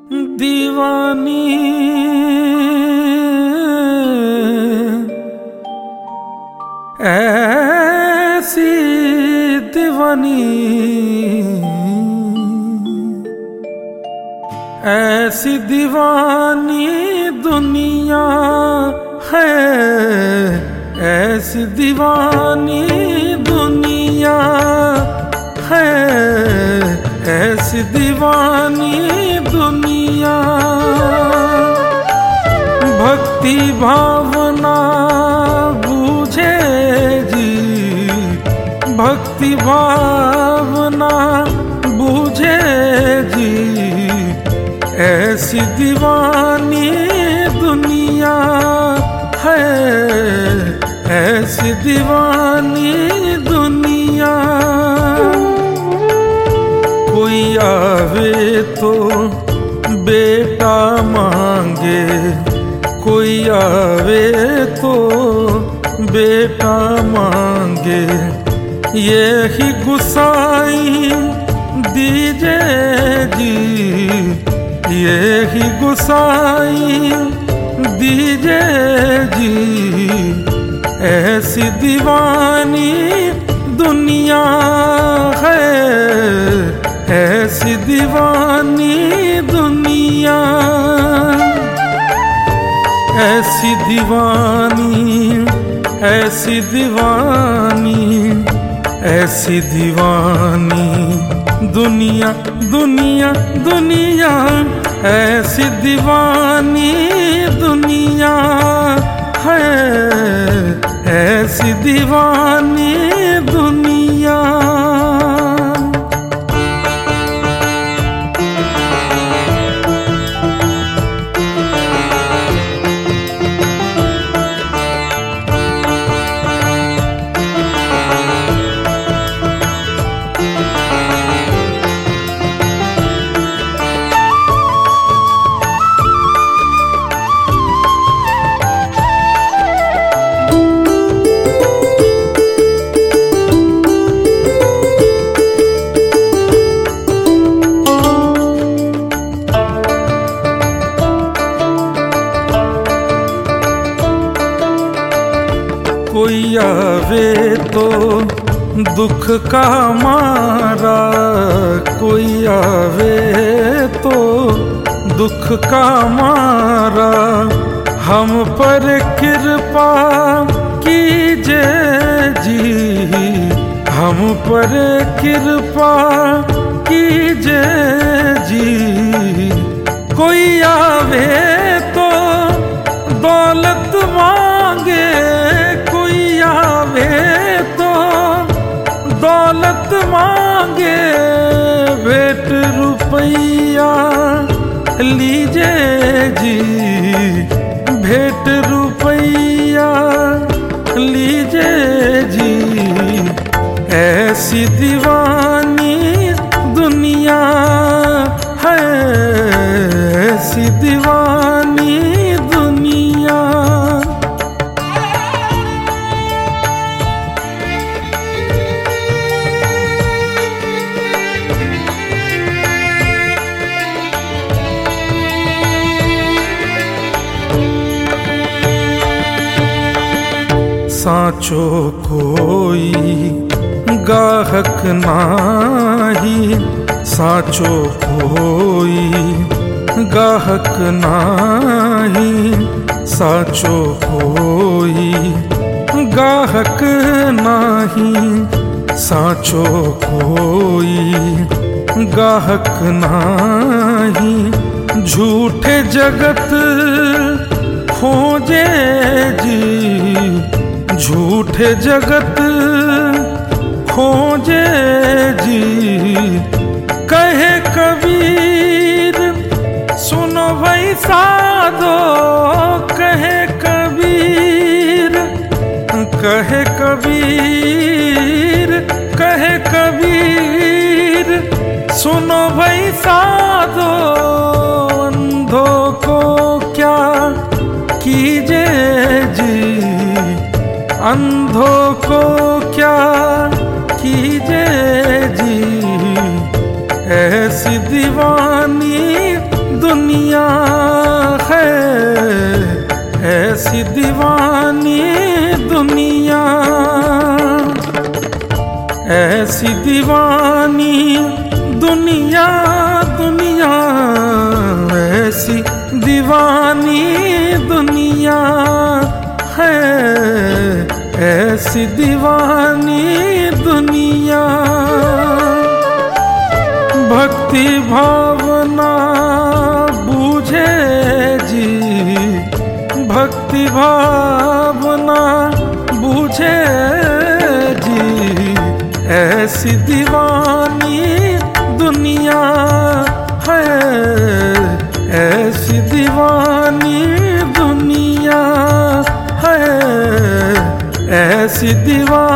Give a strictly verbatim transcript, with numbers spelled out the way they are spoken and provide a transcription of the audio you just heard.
दीवानी ऐसी दीवानी ऐसी दीवानी दुनिया है, ऐसी दीवानी दुनिया है, ऐसी दीवानी दुनिया। भक्ति भावना बूझे जी, भक्ति भावना बूझे जी, ऐसी दीवानी दुनिया है, ऐसी दीवानी दुनिया। कोई आवे तो बेटा मांगे, कोई आवे तो बेटा मांगे, यही गुसाई दीजिए जी, यही गुसाई दीजिए जी। ऐसी दीवानी दुनिया है, ऐसी दीवानी दुनिया। ऐसी दीवानी ऐसी दीवानी ऐसी दीवानी दुनिया दुनिया दुनिया, ऐसी दीवानी दुनिया है, ऐसी दीवानी दुनिया। कोई आवे तो दुख का मारा, कोई आवे तो दुख का मारा, हम पर कृपा कीजिए जी, हम पर कृपा कीजिए जी। कोई आवे तो दौलत मांगे, कोई आवे तो दौलत मांगे, भेंट रुपया लीजिए जी, भेंट रुपया लीजिए जी। ऐसी दीवानी दुनिया है, ऐसी दीवानी दुनिया। साचो कोई गाहक नाही, साचो कोई गाहक नाही, साचो कोई गाहक नाही, साचो कोई गाहक नाही। झूठे जगत खोजे जी, झूठे जगत खोजे जी। कहे कबीर सुनो भाई साधो, कहे कबीर, कहे कबीर, कहे कबीर सुनो भाई साधो। अंधों को क्या कीजिए जी, अंधों को क्या कीजिए जी। ऐसी दीवानी दुनिया है, ऐसी दीवानी दुनिया, ऐसी दीवानी दुनिया, दुनिया ऐसी दीवानी दुनिया है, ऐसी दीवानी दुनिया। भक्ति भावना बूझे जी, भक्ति भावना बूझे जी, ऐसी दीवानी दुनिया है, ऐसी दीवानी दुनिया है, ऐसी दीवानी